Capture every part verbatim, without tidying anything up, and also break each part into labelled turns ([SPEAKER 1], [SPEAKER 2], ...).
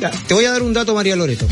[SPEAKER 1] Ya, te voy a dar un dato, María Loreto.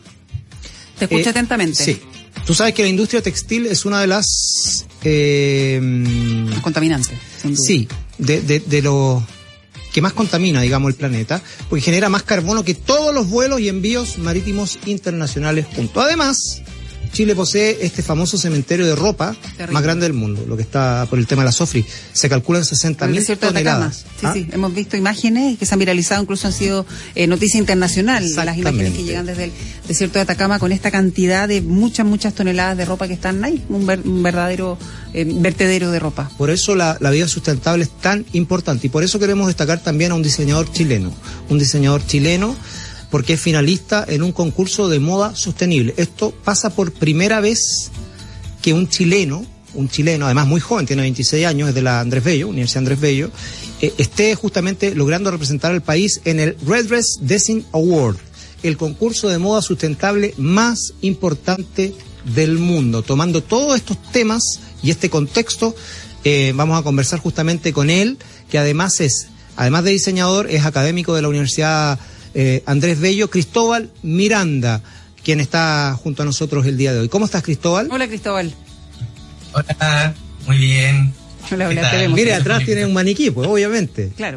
[SPEAKER 2] Te escucho
[SPEAKER 1] eh,
[SPEAKER 2] atentamente.
[SPEAKER 1] Sí. Tú sabes que la industria textil es una de las... Eh,
[SPEAKER 2] contaminantes.
[SPEAKER 1] Sí, de, de, de los que más contamina, digamos, el planeta, porque genera más carbono que todos los vuelos y envíos marítimos internacionales juntos. Además, Chile posee este famoso cementerio de ropa Terrible. más grande del mundo, lo que está por el tema de la SOFRI. Se calcula en sesenta mil toneladas.
[SPEAKER 2] Sí,
[SPEAKER 1] ¿Ah?
[SPEAKER 2] sí, hemos visto imágenes que se han viralizado, incluso han sido eh, noticia internacional, las imágenes que llegan desde el desierto de Atacama con esta cantidad de muchas, muchas toneladas de ropa que están ahí, un, ver, un verdadero eh, vertedero de ropa.
[SPEAKER 1] Por eso la, la vida sustentable es tan importante y por eso queremos destacar también a un diseñador chileno, un diseñador chileno porque es finalista en un concurso de moda sostenible. Esto pasa por primera vez que un chileno, un chileno, además muy joven, tiene veintiséis años, es de la Andrés Bello, Universidad Andrés Bello, eh, esté justamente logrando representar al país en el Red Dress Design Award, el concurso de moda sustentable más importante del mundo. Tomando todos estos temas y este contexto, eh, vamos a conversar justamente con él, que además es, además de diseñador, es académico de la Universidad Eh, Andrés Bello, Cristóbal Miranda, quien está junto a nosotros el día de hoy. ¿Cómo estás, Cristóbal?
[SPEAKER 2] Hola, Cristóbal.
[SPEAKER 3] Hola, muy bien.
[SPEAKER 2] Hola, hola, te vemos.
[SPEAKER 1] Mire, atrás tiene un maniquí, pues, obviamente.
[SPEAKER 2] Claro.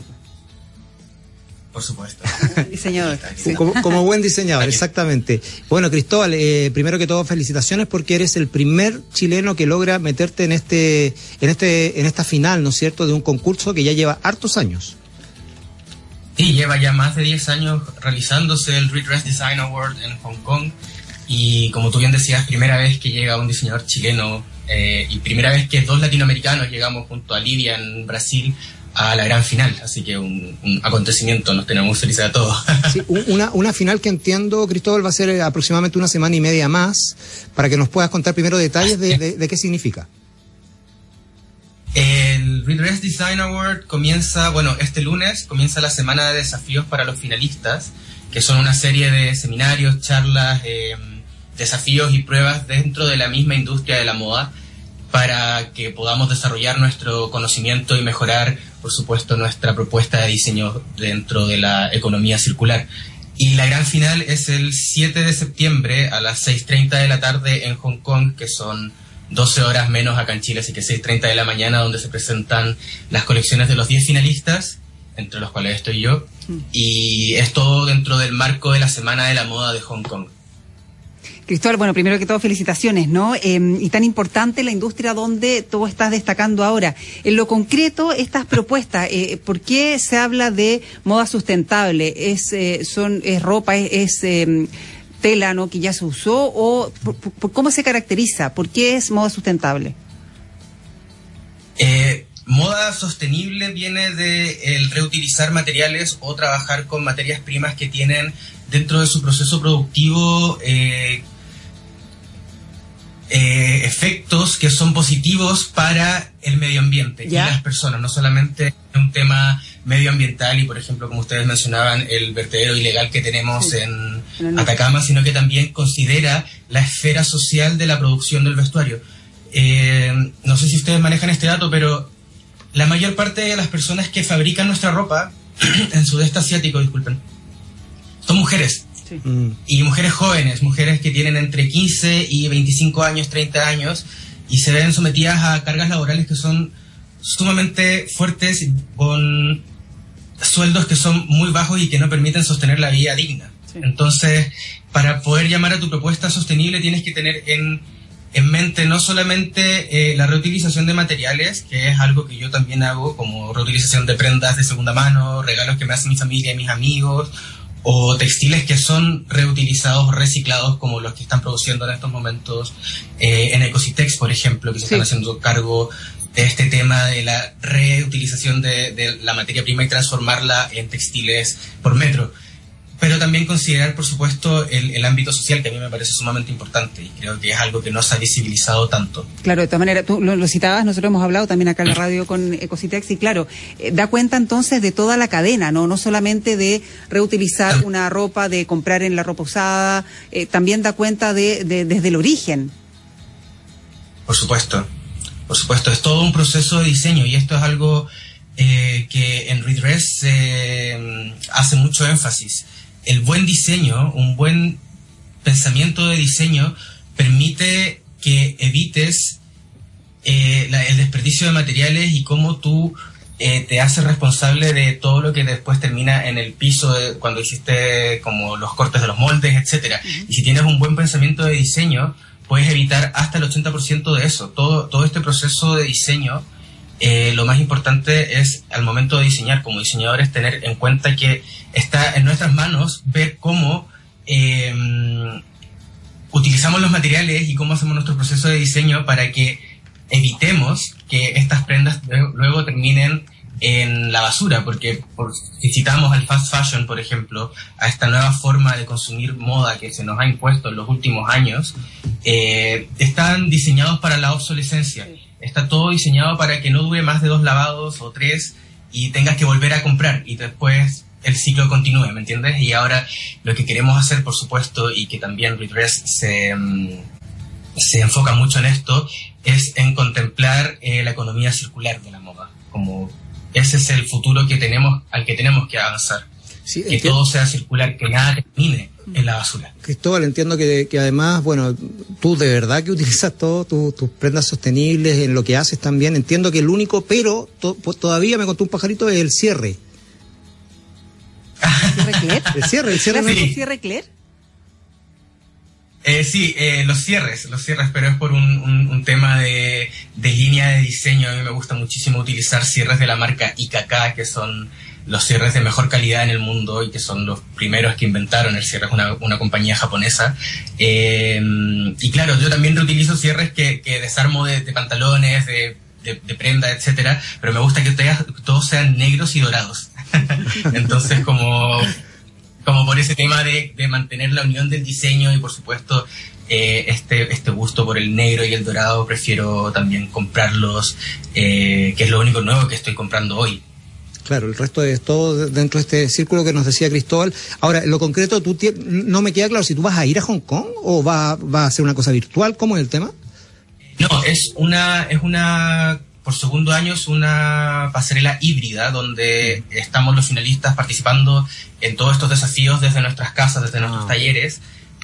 [SPEAKER 3] Por supuesto.
[SPEAKER 2] Diseñador.
[SPEAKER 1] Sí. Como, como buen diseñador, exactamente. Bueno, Cristóbal, eh, primero que todo, felicitaciones porque eres el primer chileno que logra meterte en este, en este, en esta final, ¿no es cierto?, de un concurso que ya lleva hartos años.
[SPEAKER 3] Sí, lleva ya más de diez años realizándose el Red Dress Design Award en Hong Kong y como tú bien decías, primera vez que llega un diseñador chileno eh, y primera vez que dos latinoamericanos llegamos junto a Lidia en Brasil a la gran final, así que un, un acontecimiento, nos tenemos felices a todos.
[SPEAKER 1] Sí, una, una final que entiendo, Cristóbal, va a ser aproximadamente una semana y media más, para que nos puedas contar primero detalles de, de, de qué significa.
[SPEAKER 3] El Red Dress Design Award comienza, bueno, este lunes comienza la semana de desafíos para los finalistas, que son una serie de seminarios, charlas, eh, desafíos y pruebas dentro de la misma industria de la moda para que podamos desarrollar nuestro conocimiento y mejorar, por supuesto, nuestra propuesta de diseño dentro de la economía circular. Y la gran final es el siete de septiembre a las seis treinta de la tarde en Hong Kong, que son doce horas menos acá en Chile, así que seis treinta de la mañana, donde se presentan las colecciones de los diez finalistas, entre los cuales estoy yo, y es todo dentro del marco de la Semana de la Moda de Hong Kong.
[SPEAKER 2] Cristóbal, bueno, primero que todo, felicitaciones, ¿no? Eh, y tan importante la industria donde tú estás destacando ahora. En lo concreto, estas propuestas, eh, ¿por qué se habla de moda sustentable? ¿Es, eh, son, es ropa, es... es eh, tela, ¿no?, que ya se usó, o por, por, cómo se caracteriza? ¿Por qué es moda sustentable?
[SPEAKER 3] Eh, moda sostenible viene de el reutilizar materiales o trabajar con materias primas que tienen dentro de su proceso productivo eh, eh, efectos que son positivos para el medio ambiente ¿Ya? y las personas, no solamente un tema medioambiental y, por ejemplo, como ustedes mencionaban, el vertedero ilegal que tenemos sí. en no. Atacama, sino que también considera la esfera social de la producción del vestuario. Eh, no sé si ustedes manejan este dato, pero la mayor parte de las personas que fabrican nuestra ropa en sudeste asiático, disculpen, son mujeres. Sí. Y mujeres jóvenes, mujeres que tienen entre quince y veinticinco años, treinta años, y se ven sometidas a cargas laborales que son sumamente fuertes, con sueldos que son muy bajos y que no permiten sostener la vida digna. Sí. Entonces, para poder llamar a tu propuesta sostenible tienes que tener en, en mente no solamente eh, la reutilización de materiales, que es algo que yo también hago, como reutilización de prendas de segunda mano, regalos que me hacen mi familia y mis amigos, o textiles que son reutilizados, reciclados, como los que están produciendo en estos momentos eh, en Ecositex, por ejemplo, que se sí. están haciendo cargo de este tema de la reutilización de, de la materia prima y transformarla en textiles por metro. Pero también considerar, por supuesto, el, el ámbito social, que a mí me parece sumamente importante y creo que es algo que no se ha visibilizado tanto. Claro,
[SPEAKER 2] de todas maneras, tú lo, lo citabas, nosotros hemos hablado también acá en la radio con Ecositex y claro, eh, da cuenta entonces de toda la cadena, no no solamente de reutilizar una ropa, de comprar en la ropa usada, eh, también da cuenta de, de desde el origen.
[SPEAKER 3] Por supuesto. Por supuesto, es todo un proceso de diseño y esto es algo eh, que en Red Dress se eh, hace mucho énfasis. el buen diseño, un buen pensamiento de diseño permite que evites eh, la, el desperdicio de materiales y cómo tú eh, te haces responsable de todo lo que después termina en el piso de, cuando hiciste como los cortes de los moldes, etcétera. Uh-huh. Y si tienes un buen pensamiento de diseño, puedes evitar hasta el ochenta por ciento de eso. Todo, todo este proceso de diseño, eh, lo más importante es al momento de diseñar como diseñadores tener en cuenta que está en nuestras manos ver cómo eh, utilizamos los materiales y cómo hacemos nuestro proceso de diseño para que evitemos que estas prendas luego terminen en la basura, porque por, si citamos al fast fashion, por ejemplo, a esta nueva forma de consumir moda que se nos ha impuesto en los últimos años, eh, están diseñados para la obsolescencia. Está todo diseñado para que no dure más de dos lavados o tres y tengas que volver a comprar y después el ciclo continúe, ¿me entiendes? Y ahora lo que queremos hacer, por supuesto, y que también Redress se, um, se enfoca mucho en esto, es en contemplar eh, la economía circular de la moda. Como ese es el futuro que tenemos, al que tenemos que avanzar. Sí, que entiendo. Todo sea circular, que nada termine en la basura.
[SPEAKER 1] Cristóbal, entiendo que, que además, bueno, tú de verdad que utilizas todo tu, tus prendas sostenibles en lo que haces también. Entiendo que el único pero to, todavía me contó un pajarito es el cierre.
[SPEAKER 2] ¿Cierre Cler?
[SPEAKER 1] El cierre, el cierre.
[SPEAKER 2] ¿El cierre Cler?
[SPEAKER 3] Eh, sí, eh, los cierres, los cierres, pero es por un, un, un tema de, de línea de diseño. A mí me gusta muchísimo utilizar cierres de la marca I K K, que son los cierres de mejor calidad en el mundo y que son los primeros que inventaron el cierre, es una, una compañía japonesa. Eh, y claro, yo también reutilizo cierres que, que desarmo de, de pantalones, de, de, de prenda, etcétera, pero me gusta que ustedes, todos sean negros y dorados. Entonces, como... como por ese tema de, de mantener la unión del diseño y por supuesto eh, este, este gusto por el negro y el dorado, prefiero también comprarlos, eh, que es lo único nuevo que estoy comprando hoy.
[SPEAKER 1] Claro, el resto es todo dentro de este círculo que nos decía Cristóbal. Ahora, en lo concreto, tú no me queda claro si tú vas a ir a Hong Kong o va, va a ser una cosa virtual, ¿cómo es el tema?
[SPEAKER 3] No, es una, es una... por segundo año es una pasarela híbrida donde estamos los finalistas participando en todos estos desafíos desde nuestras casas, desde nuestros ah. talleres,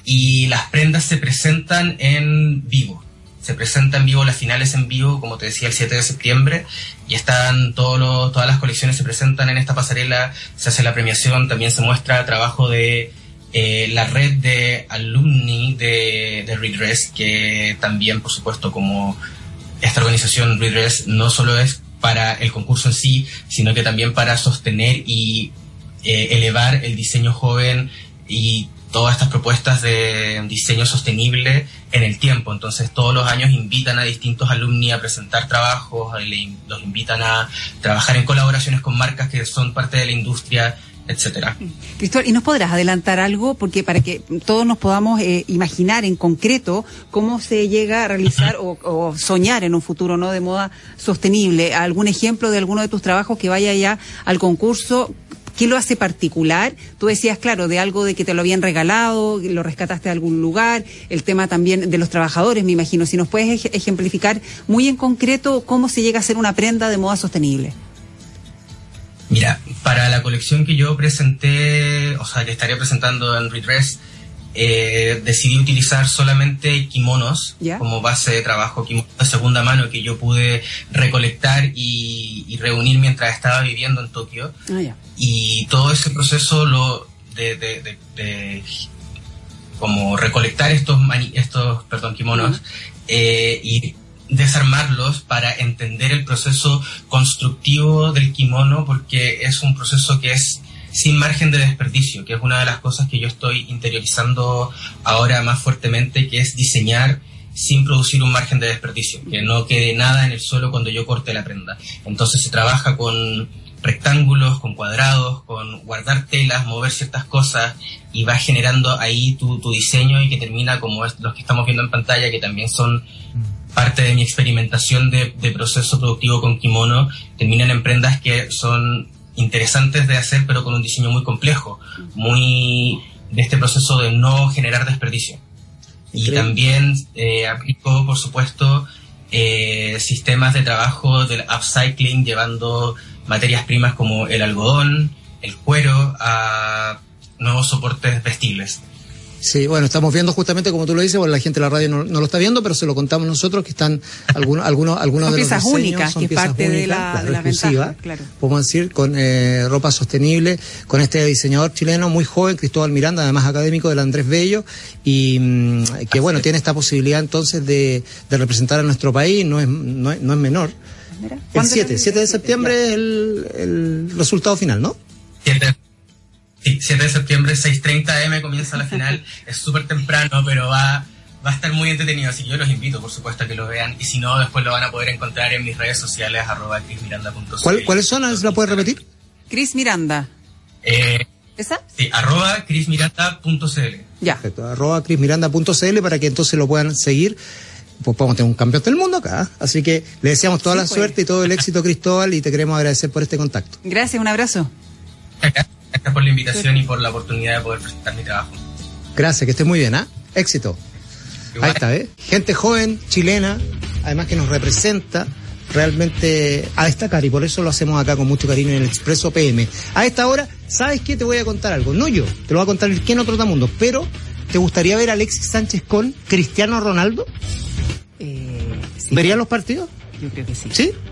[SPEAKER 3] y las prendas se presentan en vivo. Se presentan en vivo, las finales en vivo, como te decía, el siete de septiembre, y están todos los, todas las colecciones se presentan en esta pasarela, se hace la premiación, también se muestra el trabajo de eh, la red de alumni de, de Redress, que también, por supuesto, como esta organización Redress no solo es para el concurso en sí, sino que también para sostener y eh, elevar el diseño joven y todas estas propuestas de diseño sostenible en el tiempo. Entonces todos los años invitan a distintos alumni a presentar trabajos, los invitan a trabajar en colaboraciones con marcas que son parte de la industria, etcétera.
[SPEAKER 2] Cristóbal, ¿y nos podrás adelantar algo? Porque para que todos nos podamos eh, imaginar en concreto cómo se llega a realizar o, o soñar en un futuro, ¿no?, de moda sostenible. ¿Algún ejemplo de alguno de tus trabajos que vaya ya al concurso? ¿Qué lo hace particular? Tú decías, claro, de algo de que te lo habían regalado, lo rescataste de algún lugar, el tema también de los trabajadores, me imagino. Si nos puedes ejemplificar muy en concreto cómo se llega a hacer una prenda de moda sostenible.
[SPEAKER 3] Mira, para la colección que yo presenté, o sea, que estaré presentando en Redress, eh, decidí utilizar solamente kimonos ¿Ya? como base de trabajo, kimonos de segunda mano que yo pude recolectar y, y reunir mientras estaba viviendo en Tokio.
[SPEAKER 2] Ah, ya.
[SPEAKER 3] Y todo ese proceso lo de, de, de, de como recolectar estos mani, estos perdón kimonos uh-huh. eh, y desarmarlos para entender el proceso constructivo del kimono, porque es un proceso que es sin margen de desperdicio, que es una de las cosas que yo estoy interiorizando ahora más fuertemente, que es diseñar sin producir un margen de desperdicio, que no quede nada en el suelo cuando yo corte la prenda. Entonces se trabaja con rectángulos, con cuadrados, con guardar telas, mover ciertas cosas, y vas generando ahí tu, tu diseño, y que termina como los que estamos viendo en pantalla, que también son parte de mi experimentación de, de proceso productivo con kimono, terminan en prendas que son interesantes de hacer, pero con un diseño muy complejo, muy de este proceso de no generar desperdicio. Y también eh, aplico, por supuesto, eh, sistemas de trabajo del upcycling, llevando materias primas como el algodón, el cuero, a nuevos soportes vestibles.
[SPEAKER 1] Sí, bueno, estamos viendo justamente, como tú lo dices, bueno, la gente de la radio no, no lo está viendo, pero se lo contamos nosotros, que están algunos algunos algunos
[SPEAKER 2] son
[SPEAKER 1] de los
[SPEAKER 2] piezas
[SPEAKER 1] diseños,
[SPEAKER 2] únicas,
[SPEAKER 1] son
[SPEAKER 2] que
[SPEAKER 1] piezas
[SPEAKER 2] parte
[SPEAKER 1] únicas,
[SPEAKER 2] de la,
[SPEAKER 1] claro,
[SPEAKER 2] de la
[SPEAKER 1] exclusiva,
[SPEAKER 2] ventaja, claro.
[SPEAKER 1] Podemos decir, con eh, ropa sostenible, con este diseñador chileno muy joven, Cristóbal Miranda, además académico del Andrés Bello, y mmm, que bueno, tiene esta posibilidad entonces de, de representar a nuestro país, no es, no es, no es menor.
[SPEAKER 2] Mira,
[SPEAKER 1] El siete, siete de septiembre es el, el resultado final, ¿no?
[SPEAKER 3] siete Sí, siete de septiembre, seis treinta a eme comienza la final. Es súper temprano, pero va, va a estar muy entretenido. Así que yo los invito, por supuesto, a que lo vean. Y si no, después lo van a poder encontrar en mis redes sociales, arroba crismiranda punto c l.
[SPEAKER 1] ¿Cuál, ¿Cuáles son? ¿La puedes repetir?
[SPEAKER 2] Cris Miranda.
[SPEAKER 3] Eh,
[SPEAKER 2] ¿Esa?
[SPEAKER 3] Sí, arroba crismiranda punto c l.
[SPEAKER 2] Ya.
[SPEAKER 1] Perfecto, arroba crismiranda punto c l para que entonces lo puedan seguir. Pues podemos tener un campeón del mundo acá. Así que le deseamos toda
[SPEAKER 2] Sí,
[SPEAKER 1] la
[SPEAKER 2] pues.
[SPEAKER 1] suerte y todo el éxito, Cristóbal, y te queremos agradecer por este contacto.
[SPEAKER 2] Gracias, un abrazo.
[SPEAKER 3] Gracias por la invitación y por la oportunidad de poder presentar mi trabajo.
[SPEAKER 1] Gracias, que estés muy bien, ¿ah? ¿eh? Éxito.
[SPEAKER 3] Igual.
[SPEAKER 1] Ahí está, ¿eh? Gente joven, chilena, además que nos representa realmente a destacar, y por eso lo hacemos acá con mucho cariño en el Expreso P M. A esta hora, ¿sabes qué? Te voy a contar algo. No yo, te lo va a contar el Ken Otro Tamundo, pero ¿te gustaría ver a Alexis Sánchez con Cristiano Ronaldo?
[SPEAKER 2] Eh, sí.
[SPEAKER 1] ¿Verían los partidos?
[SPEAKER 2] Yo creo que sí.
[SPEAKER 1] ¿Sí?